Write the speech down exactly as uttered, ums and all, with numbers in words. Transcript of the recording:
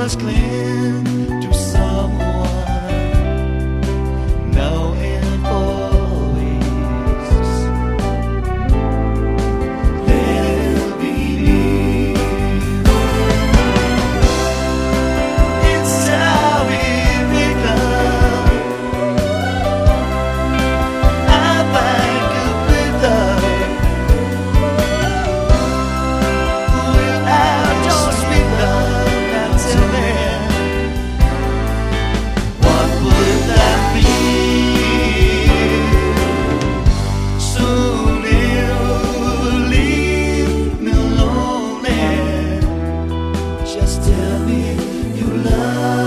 must cling to someone now and always. Let me be. It's how we become. I find good with love. Without your sweet love, now tell me, what would that be? Soon you'll leave me lonely. Just tell me you love